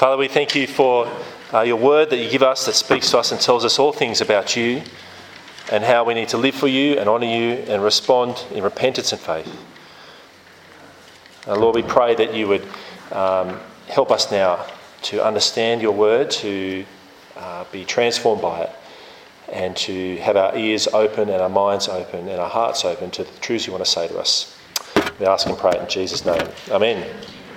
Father, we thank you for your word that you give us, that speaks to us and tells us all things about you and how we need to live for you and honour you and respond in repentance and faith. Lord, we pray that you would help us now to understand your word, to be transformed by it, and to have our ears open and our minds open and our hearts open to the truths you want to say to us. We ask and pray in Jesus' name. Amen.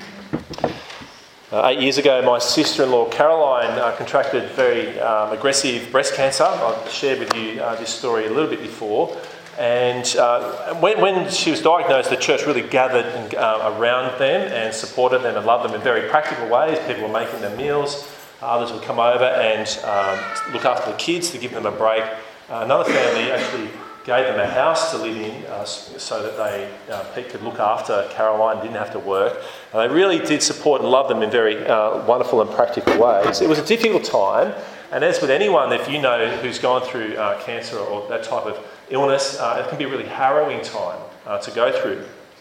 8 years ago, my sister-in-law Caroline contracted very aggressive breast cancer. I've shared with you this story a little bit before. And when she was diagnosed, the church really gathered around them and supported them and loved them in very practical ways. People were making them meals. Others would come over and look after the kids to give them a break. Another family actually gave them a house to live in so that Pete could look after Caroline, didn't have to work. And they really did support and love them in very wonderful and practical ways. It was a difficult time, and as with anyone, if you know who's gone through cancer or that type of illness, it can be a really harrowing time to go through.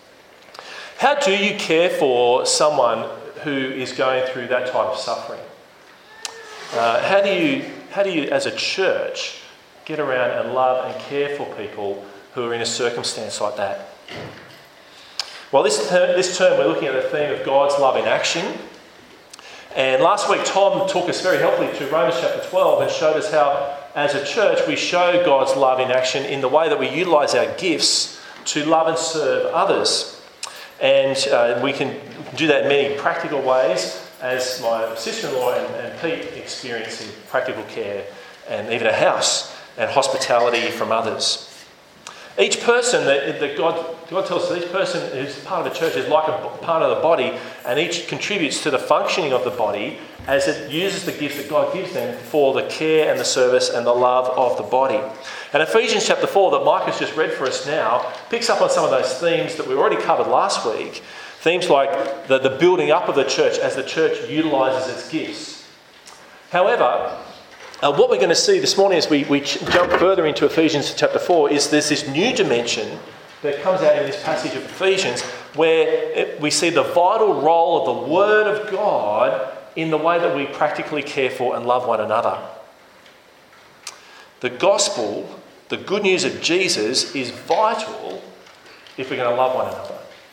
How do you care for someone who is going through that type of suffering? How do you, as a church, get around and love and care for people who are in a circumstance like that? Well, this term we're looking at the theme of God's love in action. And last week Tom took us very helpfully to Romans chapter 12 and showed us how, as a church, we show God's love in action in the way that we utilise our gifts to love and serve others. And we can do that in many practical ways, as my sister-in-law and Pete experience in practical care and even a house and hospitality from others. Each person that God tells us, each person who's part of the church is like a part of the body, and each contributes to the functioning of the body as it uses the gifts that God gives them for the care and the service and the love of the body. And Ephesians chapter 4 that Mike has just read for us now picks up on some of those themes that we already covered last week. Themes like the building up of the church as the church utilises its gifts. However, what we're going to see this morning as we jump further into Ephesians chapter 4 is there's this new dimension that comes out in this passage of Ephesians where we see the vital role of the Word of God in the way that we practically care for and love one another. The gospel, the good news of Jesus, is vital if we're going to love one another.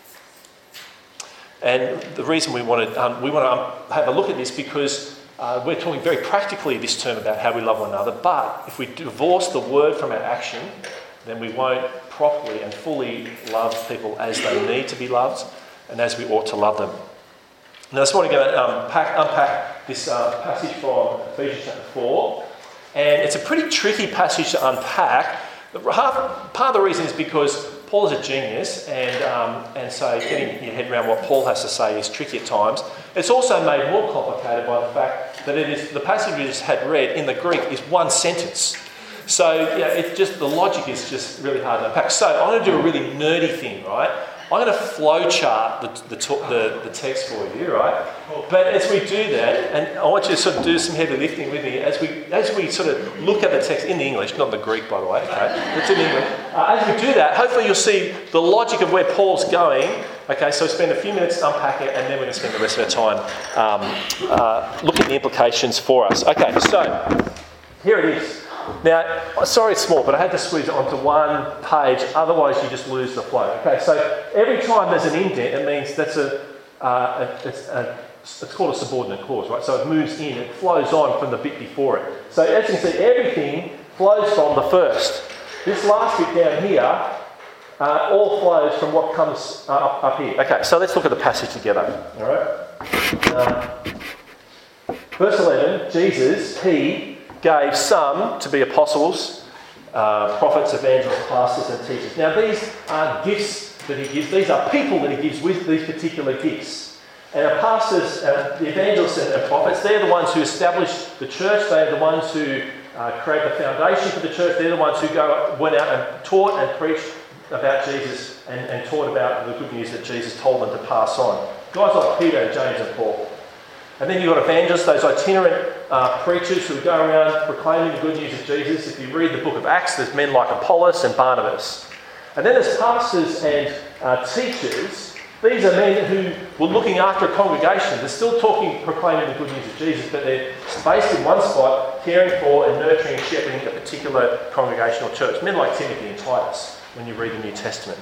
And the reason we want to have a look at this because we're talking very practically this term about how we love one another, but if we divorce the word from our action, then we won't properly and fully love people as they need to be loved and as we ought to love them. Now this morning we're going to unpack this passage from Ephesians chapter 4, and it's a pretty tricky passage to unpack. Part of the reason is because Paul is a genius, and so getting your head around what Paul has to say is tricky at times. It's also made more complicated by the fact that the passage we just had read in the Greek is one sentence. So it's just the logic is just really hard to unpack. So I'm going to do a really nerdy thing, right? I'm going to flow chart the text for you, right? But as we do that, and I want you to sort of do some heavy lifting with me as we sort of look at the text in the English, not the Greek, by the way. Okay, it's in English. As we do that, hopefully you'll see the logic of where Paul's going. Okay, so we'll spend a few minutes unpacking it, and then we're going to spend the rest of our time looking at the implications for us. Okay, so here it is. Now, sorry it's small, but I had to squeeze it onto one page, otherwise you just lose the flow. Okay, so every time there's an indent, it means that's it's called a subordinate clause, right? So it moves in, it flows on from the bit before it. So as you can see, everything flows from the first. This last bit down here all flows from what comes up here. Okay, so let's look at the passage together. All right. Verse 11, Jesus, he gave some to be apostles, prophets, evangelists, pastors and teachers. Now these are gifts that he gives. These are people that he gives with these particular gifts. And our pastors, the evangelists and prophets, they're the ones who establish the church. They're the ones who create the foundation for the church. They're the ones who went out and taught and preached about Jesus and taught about the good news that Jesus told them to pass on. Guys like Peter, James and Paul. And then you've got evangelists, those itinerant preachers who go around proclaiming the good news of Jesus. If you read the book of Acts, there's men like Apollos and Barnabas. And then there's pastors and teachers These are men who were looking after a congregation. They're still proclaiming the good news of Jesus, but they're based in one spot, caring for and nurturing and shepherding a particular congregational church. Men like Timothy and Titus, when you read the New Testament.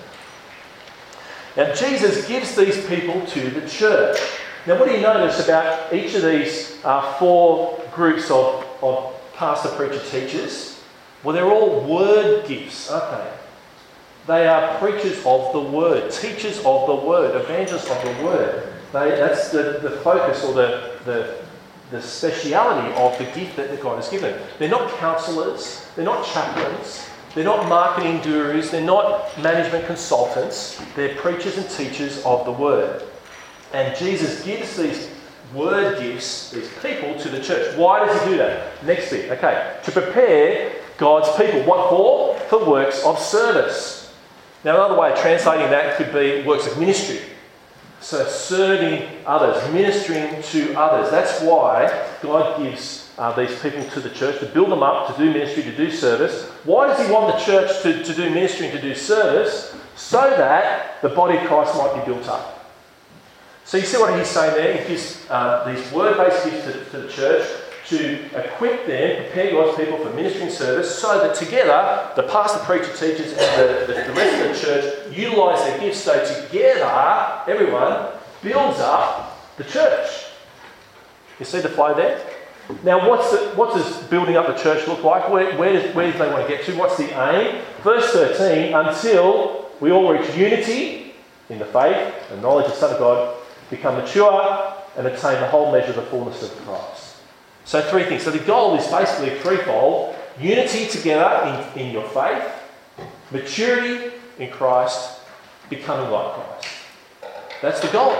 Now, Jesus gives these people to the church. Now, what do you notice about each of these 4 groups of pastor, preacher, teachers? Well, they're all word gifts, aren't they? They are preachers of the word, teachers of the word, evangelists of the word. That's the focus or the speciality of the gift that God has given. They're not counsellors, they're not chaplains, they're not marketing gurus, they're not management consultants. They're preachers and teachers of the word. And Jesus gives these word gifts, these people, to the church. Why does he do that? Next bit. Okay. To prepare God's people. What for? For works of service. Now, another way of translating that could be works of ministry. So serving others, ministering to others. That's why God gives these people to the church, to build them up, to do ministry, to do service. Why does he want the church to do ministry and to do service? So that the body of Christ might be built up. So you see what he's saying there? He gives these word-based gifts to the church to equip them, prepare God's people for ministry and service, so that together, the pastor, preacher, teachers and the rest of the church utilise their gifts, so together, everyone builds up the church. You see the flow there? Now, what does building up the church look like? Where do they want to get to? What's the aim? Verse 13, until we all reach unity in the faith and knowledge of the Son of God, become mature and attain the whole measure of the fullness of Christ. So 3 things. So the goal is basically threefold. Unity together in your faith, maturity in Christ, becoming like Christ. That's the goal.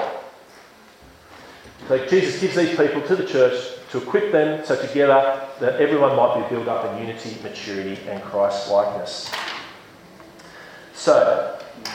So Jesus gives these people to the church to equip them so together that everyone might be built up in unity, maturity and Christ-likeness. So,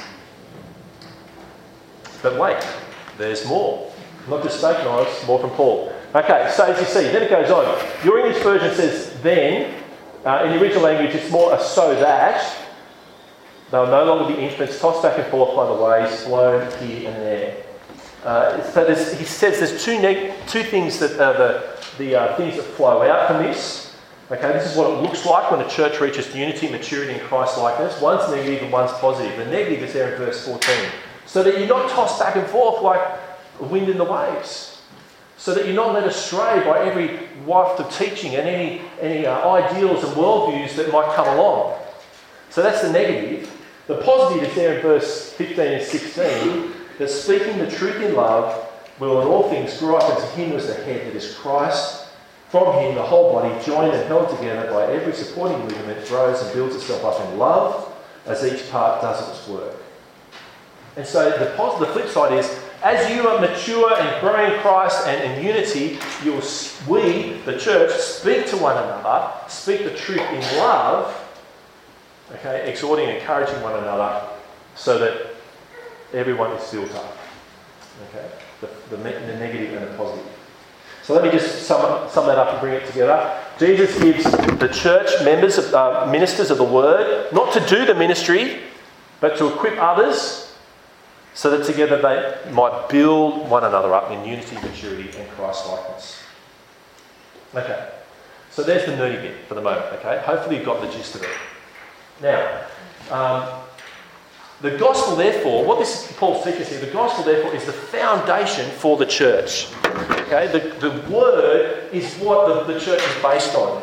but wait. There's more. Not just steak knives, more from Paul. Okay, so as you see, then it goes on. Your English version says then. In the original language, it's more a so that. They'll no longer be infants, tossed back and forth by the waves, blown here and there. So he says there's two things that are the things that flow out from this. Okay, this is what it looks like when a church reaches unity, maturity and Christ-likeness. One's negative and one's positive. The negative is there in verse 14. So that you're not tossed back and forth like wind in the waves. So that you're not led astray by every waft of teaching and any ideals and worldviews that might come along. So that's the negative. The positive is there in verse 15 and 16, that speaking the truth in love will in all things grow up into him as the head, that is Christ. From him the whole body, joined and held together by every supporting ligament, grows and builds itself up in love as each part does its work. And so the flip side is, as you are mature and growing in Christ and in unity, we, the church, speak to one another, speak the truth in love, okay, exhorting and encouraging one another so that everyone is built up. Okay, the negative and the positive. So let me just sum that up and bring it together. Jesus gives the church members, ministers of the word, not to do the ministry, but to equip others, so that together they might build one another up in unity, maturity and Christ-likeness. Okay, so there's the nerdy bit for the moment, okay? Hopefully you've got the gist of it. Now, the gospel therefore, what this Paul's teaching us here, the gospel therefore is the foundation for the church. Okay, the word is what the church is based on.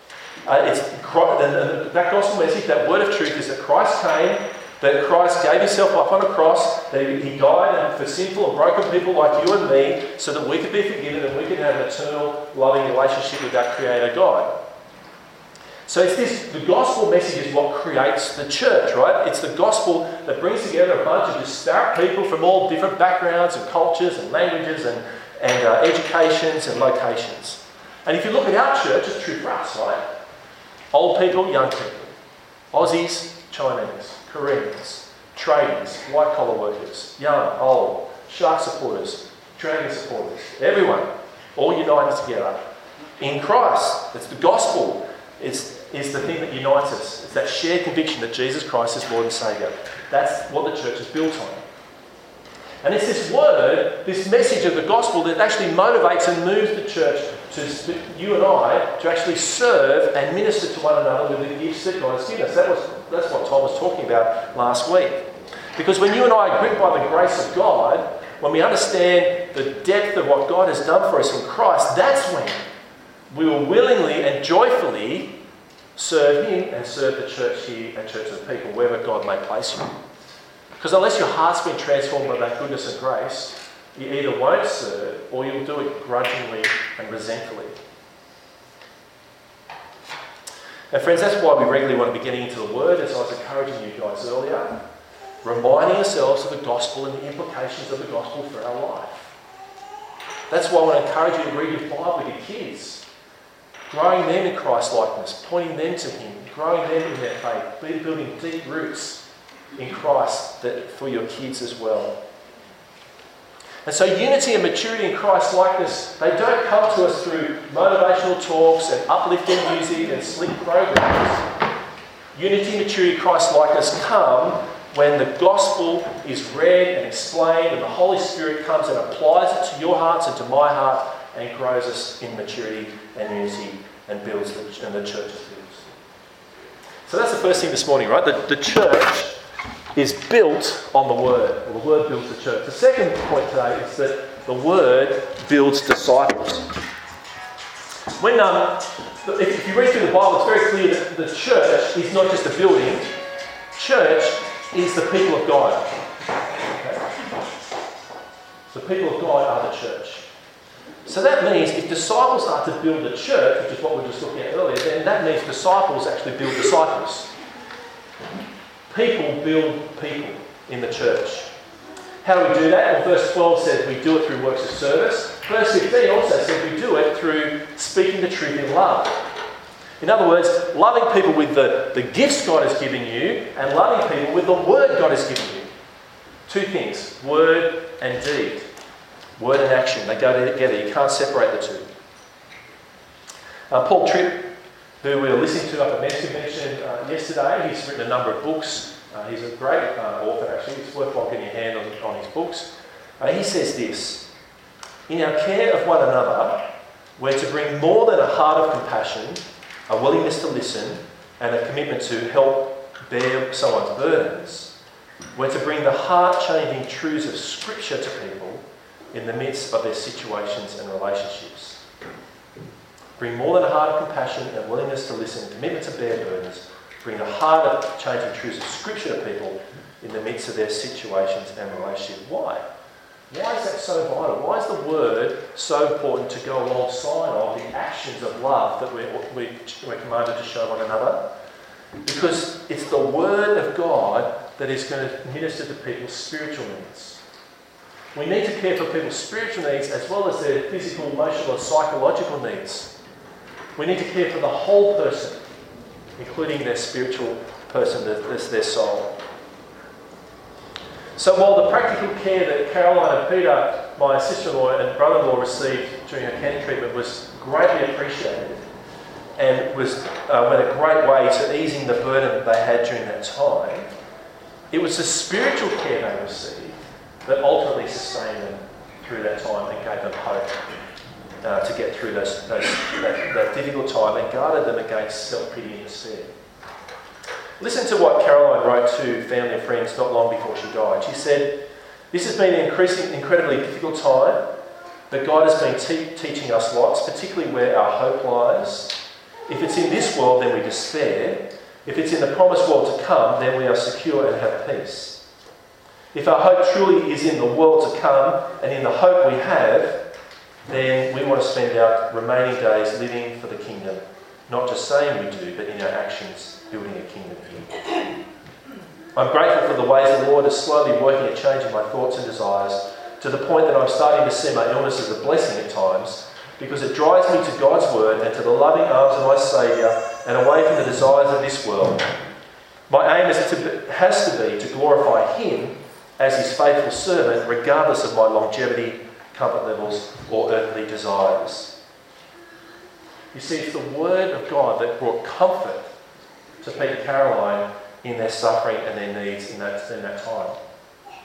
That gospel message, that word of truth is that Christ came, that Christ gave himself up on a cross, that he died for sinful and broken people like you and me, so that we could be forgiven and we could have an eternal, loving relationship with our Creator God. So the gospel message is what creates the church, right? It's the gospel that brings together a bunch of disparate people from all different backgrounds and cultures and languages and educations and locations. And if you look at our church, it's true for us, right? Old people, young people. Aussies, Chinese, Koreans, tradies, white-collar workers, young, old, Shark supporters, Dragon supporters, everyone, all united together in Christ. It's the gospel. It's the thing that unites us. It's that shared conviction that Jesus Christ is Lord and Saviour. That's what the church is built on. And it's this word, this message of the gospel that actually motivates and moves the church, to you and I, to actually serve and minister to one another with the gifts that God has given us. That's what Tom was talking about last week. Because when you and I are gripped by the grace of God, when we understand the depth of what God has done for us in Christ, that's when we will willingly and joyfully serve Him and serve the church here and Church of the People, wherever God may place you. Because unless your heart's been transformed by that goodness and grace, you either won't serve or you'll do it grudgingly and resentfully. And friends, that's why we regularly want to be getting into the Word, as I was encouraging you guys earlier, reminding ourselves of the gospel and the implications of the gospel for our life. That's why I want to encourage you to read your Bible with your kids, growing them in Christ-likeness, pointing them to Him, growing them in their faith, building deep roots in Christ for your kids as well. And so unity and maturity in Christ-likeness, they don't come to us through motivational talks and uplifting music and slick programs. Unity, maturity, Christ-likeness come when the gospel is read and explained and the Holy Spirit comes and applies it to your hearts and to my heart and grows us in maturity and unity and builds and the church builds. So that's the first thing this morning, right? The church is built on the Word. Well, the Word builds the church. The second point today is that the Word builds disciples. When if you read through the Bible, it's very clear that the church is not just a building. Church is the people of God. Okay? The people of God are the church. So that means if disciples are to build a church, which is what we were just looking at earlier, then that means disciples actually build disciples. People build people in the church. How do we do that? Well, verse 12 says we do it through works of service. Verse 15 also says we do it through speaking the truth in love. In other words, loving people with the gifts God has given you and loving people with the word God has given you. Two things, word and deed. Word and action, they go together. You can't separate the two. Paul Tripp, who we were listening to up at Men's Convention yesterday, he's written a number of books. He's a great author, actually. It's worthwhile getting your hand on his books. He says this: in our care of one another, we're to bring more than a heart of compassion, a willingness to listen, and a commitment to help bear someone's burdens. We're to bring the heart-changing truths of Scripture to people in the midst of their situations and relationships. Bring more than a heart of compassion and willingness to listen, commitment to bear burdens. Bring the heart of changing truths of Scripture to people in the midst of their situations and relationships. Why? Why is that so vital? Why is the word so important to go alongside of the actions of love that we're commanded to show one another? Because it's the word of God that is going to minister to people's spiritual needs. We need to care for people's spiritual needs as well as their physical, emotional, and psychological needs. We need to care for the whole person, including their spiritual person, their soul. So while the practical care that Caroline and Peter, my sister-in-law and brother-in-law, received during her cancer treatment was greatly appreciated and went a great way to easing the burden that they had during that time, it was the spiritual care they received that ultimately sustained them through that time and gave them hope to get through that difficult time and guarded them against self-pity and despair. Listen to what Caroline wrote to family and friends not long before she died. She said, "This has been an incredibly difficult time, but God has been teaching us lots, particularly where our hope lies. If it's in this world, then we despair. If it's in the promised world to come, then we are secure and have peace. If our hope truly is in the world to come and in the hope we have, then we want to spend our remaining days living for the kingdom, not just saying we do, but in our actions, building a kingdom here. I'm grateful for the ways the Lord is slowly working at changing my thoughts and desires to the point that I'm starting to see my illness as a blessing at times, because it drives me to God's word and to the loving arms of my Saviour and away from the desires of this world. My aim has to be to glorify Him as His faithful servant, regardless of my longevity, comfort levels, or earthly desires." You see, it's the word of God that brought comfort to Peter and Caroline in their suffering and their needs in that time.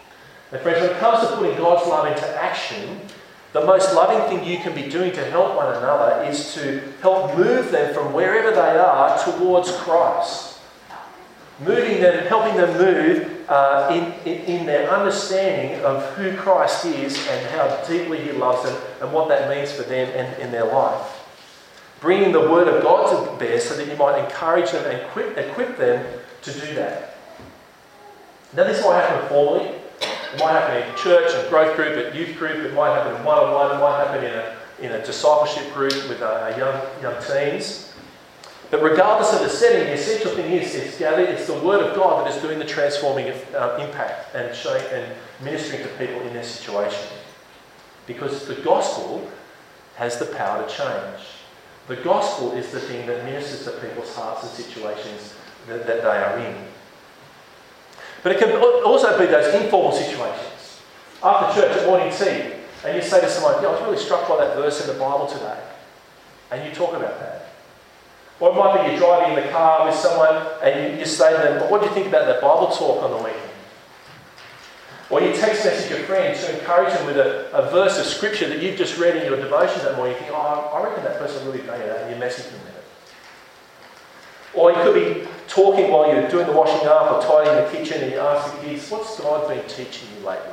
And friends, when it comes to putting God's love into action, the most loving thing you can be doing to help one another is to help move them from wherever they are towards Christ. Moving them, helping them move in their understanding of who Christ is and how deeply He loves them and what that means for them and in their life. Bringing the Word of God to bear so that you might encourage them and equip them to do that. Now this might happen formally. It might happen in church and growth group, at youth group. It might happen in one-on-one. It might happen in a discipleship group with young teens. But regardless of the setting, the essential thing is it's the Word of God that is doing the transforming impact and showing and ministering to people in their situation. Because the gospel has the power to change. The gospel is the thing that ministers to people's hearts and situations that they are in. But it can also be those informal situations. After church at morning tea, and you say to someone, I was really struck by that verse in the Bible today. And you talk about that. Or it might be you're driving in the car with someone and you say to them, what do you think about that Bible talk on the weekend? Or you text message your friend to encourage them with a verse of scripture that you've just read in your devotion that morning. You think, I reckon that person really valued that, and you message them with it. Or you could be talking while you're doing the washing up or tidying the kitchen and you ask the kids, what's God been teaching you lately?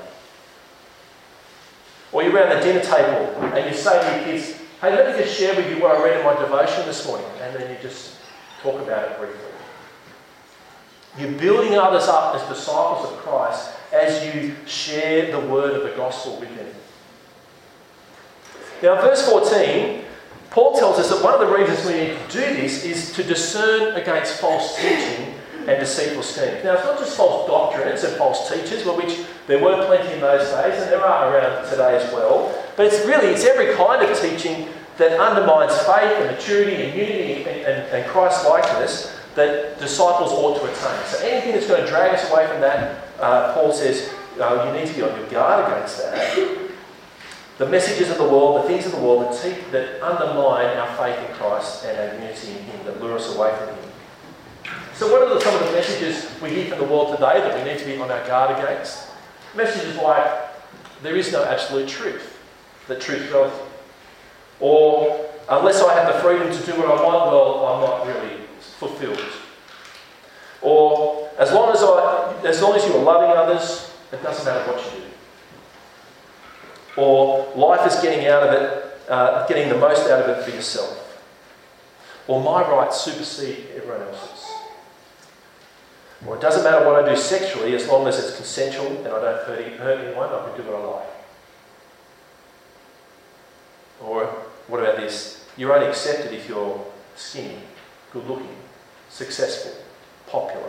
Or you're around the dinner table and you say to your kids, hey, let me just share with you what I read in my devotion this morning. And then you just talk about it briefly. You're building others up as disciples of Christ as you share the word of the gospel with them. Now, verse 14, Paul tells us that one of the reasons we need to do this is to discern against false teaching and deceitful schemes. Now, it's not just false doctrines and false teachers, well, which there were plenty in those days, and there are around today as well, but it's every kind of teaching that undermines faith and maturity and unity and Christ-likeness that disciples ought to attain. So anything that's going to drag us away from that, Paul says, you need to be on your guard against that. The messages of the world, the things of the world that undermine our faith in Christ and our unity in Him, that lure us away from Him. So what are some of the messages we hear from the world today that we need to be on our guard against? Messages like, there is no absolute truth, that truth is relative. Or, unless I have the freedom to do what I want, well, I'm not really fulfilled. Or, as long as you are loving others, it doesn't matter what you do. Or, life is getting the most out of it for yourself. Or, my rights supersede everyone else's. Or, it doesn't matter what I do sexually as long as it's consensual and I don't hurt anyone, I can do what I like. Or, what about this? You're only accepted if you're skinny, good looking, successful, popular.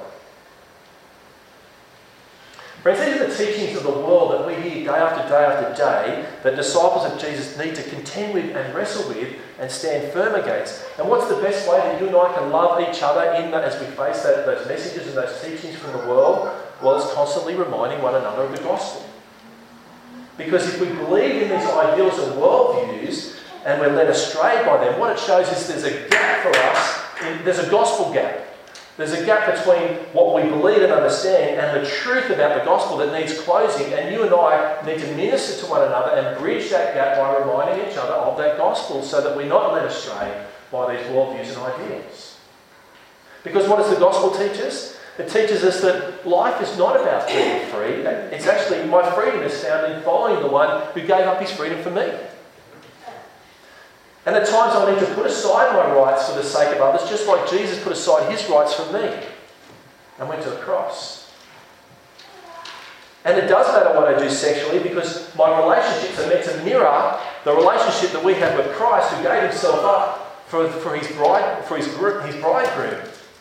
Friends, these are the teachings of the world that we hear day after day after day that disciples of Jesus need to contend with and wrestle with and stand firm against. And what's the best way that you and I can love each other as we face those messages and those teachings from the world? Well, it's constantly reminding one another of the gospel. Because if we believe in these ideals and worldviews and we're led astray by them, what it shows is there's a gap for us, there's a gospel gap. There's a gap between what we believe and understand and the truth about the gospel that needs closing, and you and I need to minister to one another and bridge that gap by reminding each other of that gospel so that we're not led astray by these worldviews and ideals. Because what does the gospel teach us? It teaches us that life is not about being free. It's actually, my freedom is found in following the one who gave up his freedom for me. And at times I need to put aside my rights for the sake of others, just like Jesus put aside his rights for me and went to the cross. And it does matter what I do sexually, because my relationships are meant to mirror the relationship that we have with Christ, who gave himself up for his bridegroom.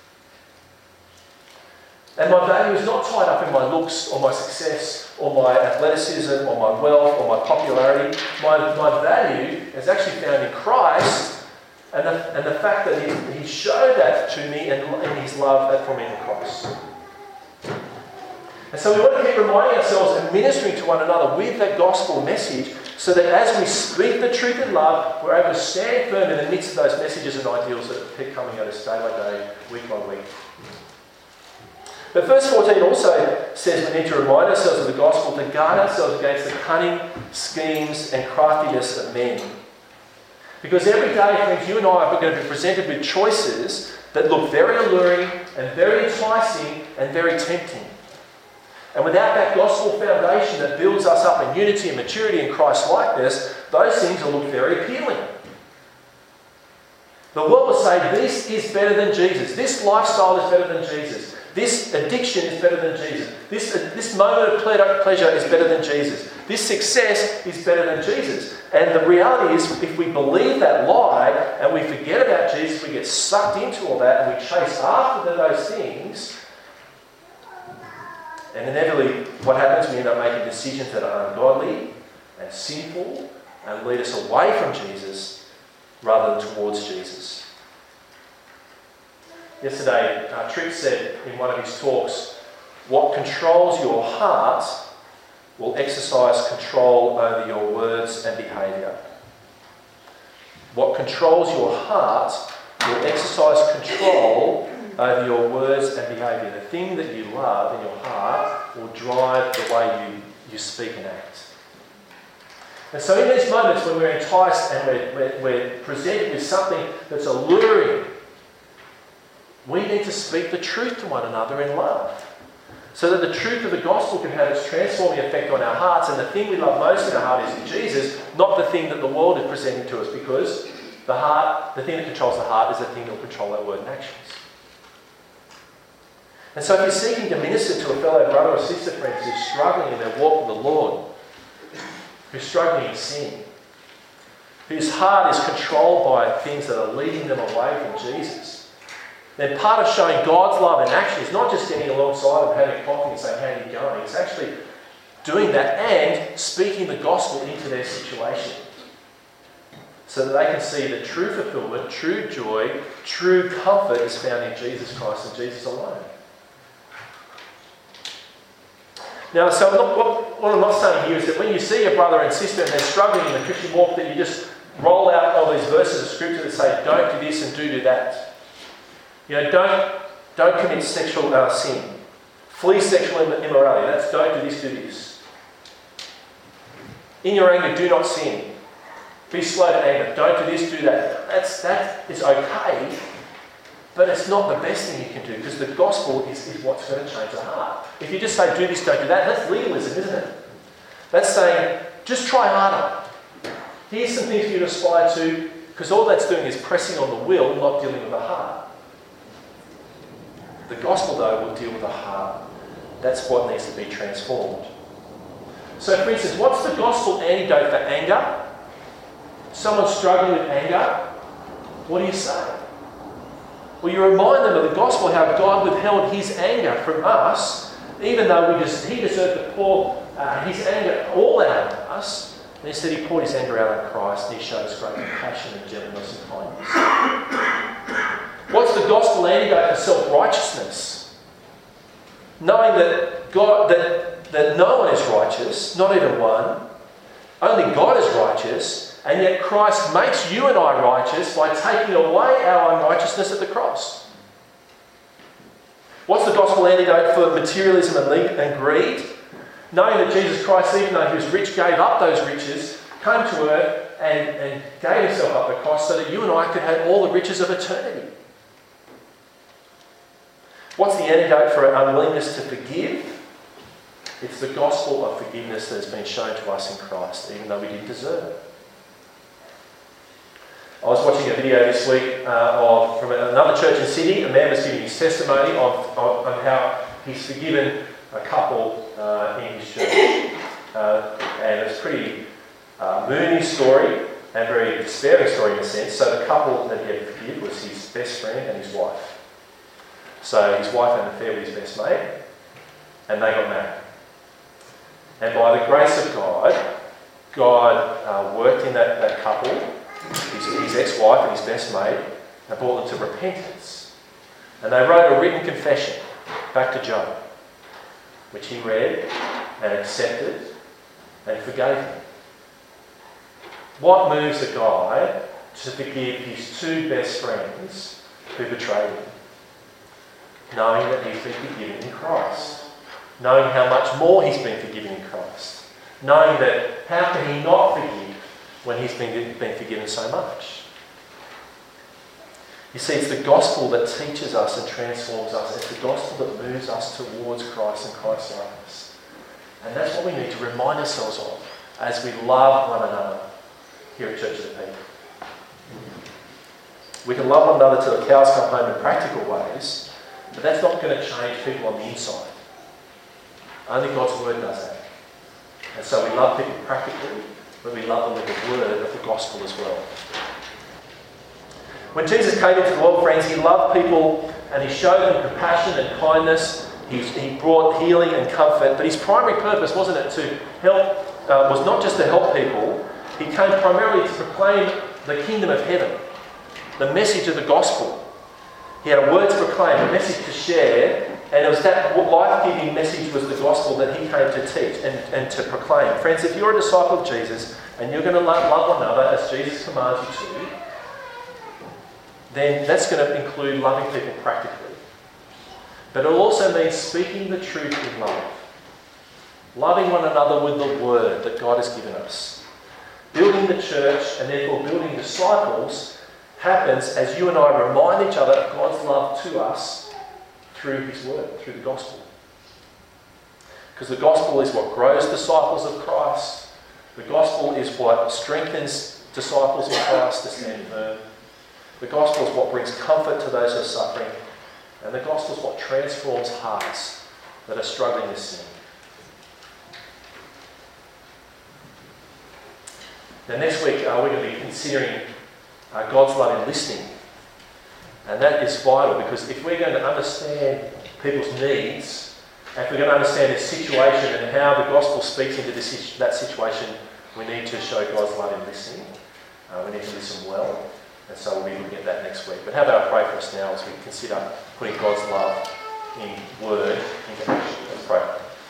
And my value is not tied up in my looks or my success or my athleticism or my wealth or my popularity. My value is actually found in Christ and the fact that he showed that to me in his love for me in the cross. And so we want to keep reminding ourselves and ministering to one another with that gospel message so that as we speak the truth in love, we're able to stand firm in the midst of those messages and ideals that keep coming at us day by day, week by week. But verse 14 also says we need to remind ourselves of the gospel to guard ourselves against the cunning schemes and craftiness of men. Because every day, friends, you and I are going to be presented with choices that look very alluring and very enticing and very tempting. And without that gospel foundation that builds us up in unity and maturity and Christ-likeness, those things will look very appealing. The world will say, this is better than Jesus. This lifestyle is better than Jesus. This addiction is better than Jesus. This moment of pleasure is better than Jesus. This success is better than Jesus. And the reality is, if we believe that lie and we forget about Jesus, we get sucked into all that and we chase after those things, and inevitably what happens, we end up making decisions that are ungodly and sinful and lead us away from Jesus rather than towards Jesus. Yesterday, Tripp said in one of his talks, what controls your heart will exercise control over your words and behaviour. What controls your heart will exercise control over your words and behaviour. The thing that you love in your heart will drive the way you speak and act. And so in these moments when we're enticed and we're presented with something that's alluring, we need to speak the truth to one another in love, so that the truth of the gospel can have its transforming effect on our hearts, and the thing we love most in our heart is Jesus, not the thing that the world is presenting to us, because the thing that controls the heart is the thing that will control our word and actions. And so if you're seeking to minister to a fellow brother or sister, friends, who's struggling in their walk with the Lord, who's struggling in sin, whose heart is controlled by things that are leading them away from Jesus, then part of showing God's love in action is not just getting alongside them, having coffee and saying, how are you going? It's actually doing that and speaking the gospel into their situation, so that they can see that true fulfillment, true joy, true comfort is found in Jesus Christ and Jesus alone. Now, so what I'm not saying here is that when you see a brother and sister and they're struggling in the Christian walk, that you just roll out all these verses of scripture that say, don't do this and do that. You know, don't commit sexual sin. Flee sexual immorality. That's don't do this. In your anger, do not sin. Be slow to anger. Don't do this, do that. That is okay, but it's not the best thing you can do, because the gospel is what's going to change the heart. If you just say, do this, don't do that, that's legalism, isn't it? That's saying, just try harder. Here's some things for you to aspire to, because all that's doing is pressing on the will, not dealing with the heart. The gospel, though, will deal with the heart. That's what needs to be transformed. So, for instance, what's the gospel antidote for anger? Someone struggling with anger, what do you say? Well, you remind them of the gospel, how God withheld his anger from us, even though he deserved to pour his anger all out on us. And instead he poured his anger out on Christ, and he showed us great compassion and gentleness and kindness. What's the gospel antidote for self-righteousness? Knowing that that no one is righteous, not even one. Only God is righteous, and yet Christ makes you and I righteous by taking away our unrighteousness at the cross. What's the gospel antidote for materialism and greed? Knowing that Jesus Christ, even though he was rich, gave up those riches, came to earth and gave himself up at the cross so that you and I could have all the riches of eternity. What's the antidote for an unwillingness to forgive? It's the gospel of forgiveness that has been shown to us in Christ, even though we didn't deserve it. I was watching a video this week from another church in Sydney. A man was giving his testimony on how he's forgiven a couple in his church. And it's a pretty moving story and very despairing story in a sense. So the couple that he had to forgive was his best friend and his wife. So his wife had an affair with his best mate, and they got married. And by the grace of God, God worked in that couple, his ex-wife and his best mate, and brought them to repentance. And they wrote a written confession back to Job, which he read and accepted and forgave him. What moves a guy to forgive his two best friends who betrayed him? knowing that he's been forgiven in Christ, knowing how much more he's been forgiven in Christ, knowing that how can he not forgive when he's been forgiven so much? You see, it's the gospel that teaches us and transforms us. It's the gospel that moves us towards Christ and Christ's likeness. And that's what we need to remind ourselves of as we love one another here at Church of the People. We can love one another till the cows come home in practical ways, but that's not going to change people on the inside. Only God's word does that. And so we love people practically, but we love them with the word of the gospel as well. When Jesus came into the world, friends, he loved people and he showed them compassion and kindness. He brought healing and comfort, but his primary purpose wasn't it to help, was not just to help people. He came primarily to proclaim the kingdom of heaven, the message of the gospel. He had a word to proclaim, a message to share, and it was that life-giving message was the gospel that he came to teach and to proclaim. Friends, if you're a disciple of Jesus and you're going to love one another as Jesus commands you to, then that's going to include loving people practically. But it also means speaking the truth in love. Loving one another with the word that God has given us. Building the church and therefore building disciples happens as you and I remind each other of God's love to us through his word, through the gospel. Because the gospel is what grows disciples of Christ. The gospel is what strengthens disciples of Christ to stand firm. The gospel is what brings comfort to those who are suffering. And the gospel is what transforms hearts that are struggling with sin. Now next week we're going to be considering God's love in listening. And that is vital because if we're going to understand people's needs, and if we're going to understand their situation and how the gospel speaks into that situation, we need to show God's love in listening. We need to listen well. And so we'll be looking at that next week. But how about I pray for us now as we consider putting God's love in word into action. Let's pray.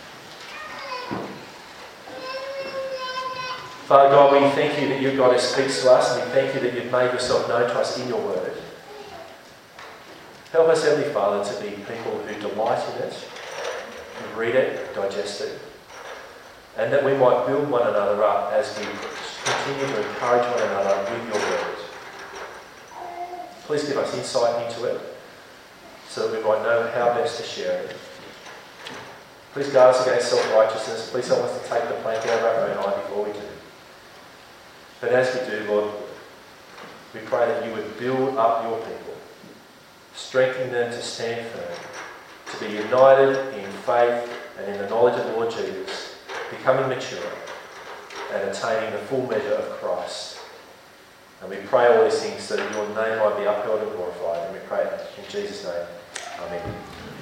Father God, we thank you that you're God who speaks to us, and we thank you that you've made yourself known to us in your word. Help us, Heavenly Father, to be people who delight in it, who read it, digest it, and that we might build one another up as we continue to encourage one another with your word. Please give us insight into it so that we might know how best to share it. Please guard us against self-righteousness. Please help us to take the plank out of our own eye before we do. But as we do, Lord, we pray that you would build up your people, strengthen them to stand firm, to be united in faith and in the knowledge of the Lord Jesus, becoming mature and attaining the full measure of Christ. And we pray all these things so that your name might be upheld and glorified. And we pray in Jesus' name. Amen.